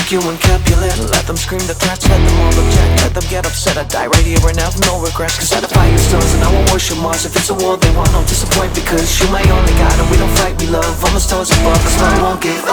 arguing Capulet. Let them scream the threats, let them all object. Let them get upset, I die right here and have no regrets. Cause I defy your stars and I won't worship Mars. If it's a war they want, don't disappoint. Because you my only God and we don't fight, we love. All the stars above us, I won't give